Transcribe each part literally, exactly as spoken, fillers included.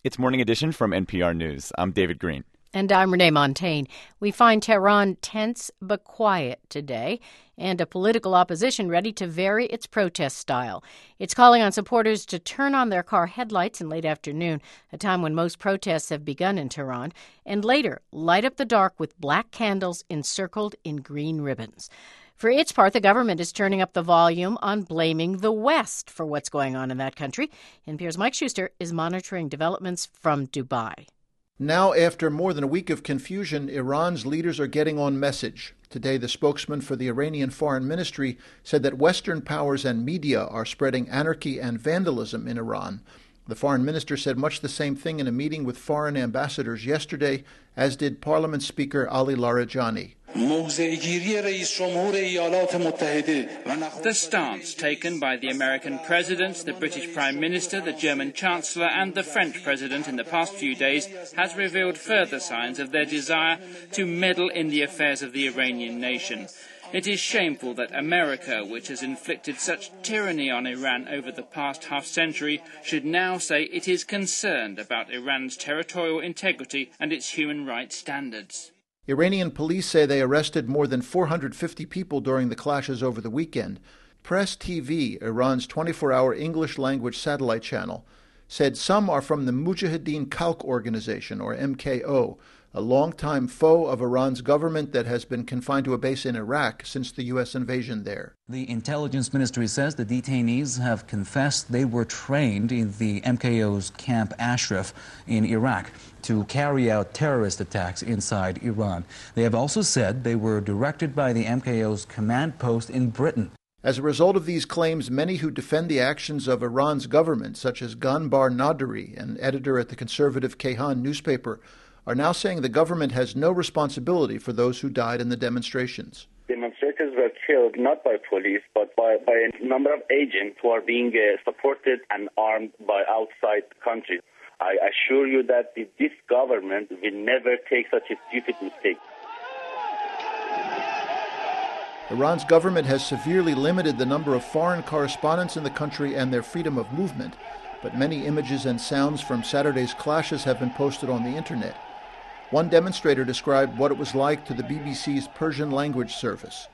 It's Morning Edition from N P R News. I'm David Green. And I'm Renee Montaigne. We find Tehran tense but quiet today, and a political opposition ready to vary its protest style. It's calling on supporters to turn on their car headlights in late afternoon, a time when most protests have begun in Tehran, and later light up the dark with black candles encircled in green ribbons. For its part, the government is turning up the volume on blaming the West for what's going on in that country. N P R's Mike Schuster is monitoring developments from Dubai. Now, after more than a week of confusion, Iran's leaders are getting on message. Today, the spokesman for the Iranian Foreign Ministry said that Western powers and media are spreading anarchy and vandalism in Iran. The foreign minister said much the same thing in a meeting with foreign ambassadors yesterday, as did Parliament Speaker Ali Larijani. The stance taken by the American President, the British Prime Minister, the German Chancellor and the French President in the past few days has revealed further signs of their desire to meddle in the affairs of the Iranian nation. It is shameful that America, which has inflicted such tyranny on Iran over the past half-century, should now say it is concerned about Iran's territorial integrity and its human rights standards. Iranian police say they arrested more than four hundred fifty people during the clashes over the weekend. Press T V, Iran's twenty-four hour English-language satellite channel, said some are from the Mujahideen Khalq Organization, or M K O, a longtime foe of Iran's government that has been confined to a base in Iraq since the U S invasion there. The intelligence ministry says the detainees have confessed they were trained in the M K O's Camp Ashraf in Iraq to carry out terrorist attacks inside Iran. They have also said they were directed by the M K O's command post in Britain. As a result of these claims, many who defend the actions of Iran's government, such as Ganbar Naderi, an editor at the conservative Kayhan newspaper, are now saying the government has no responsibility for those who died in the demonstrations. Demonstrators were killed not by police, but by, by a number of agents who are being uh, supported and armed by outside countries. I assure you that this government will never take such a stupid mistake. Iran's government has severely limited the number of foreign correspondents in the country and their freedom of movement, but many images and sounds from Saturday's clashes have been posted on the internet. One demonstrator described what it was like to the B B C's Persian language service.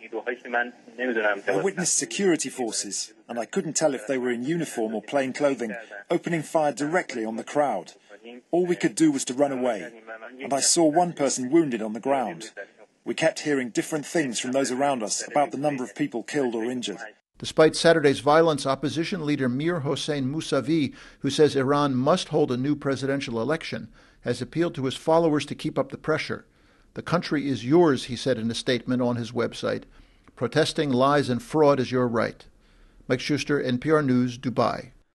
I witnessed security forces, and I couldn't tell if they were in uniform or plain clothing, opening fire directly on the crowd. All we could do was to run away, and I saw one person wounded on the ground. We kept hearing different things from those around us about the number of people killed or injured. Despite Saturday's violence, opposition leader Mir Hossein Mousavi, who says Iran must hold a new presidential election, has appealed to his followers to keep up the pressure. The country is yours, he said in a statement on his website. Protesting lies and fraud is your right. Mike Schuster, N P R News, Dubai.